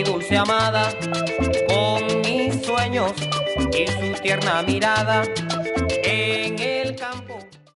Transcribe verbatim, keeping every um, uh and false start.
mi dulce amada, con mis sueños y su tierna mirada en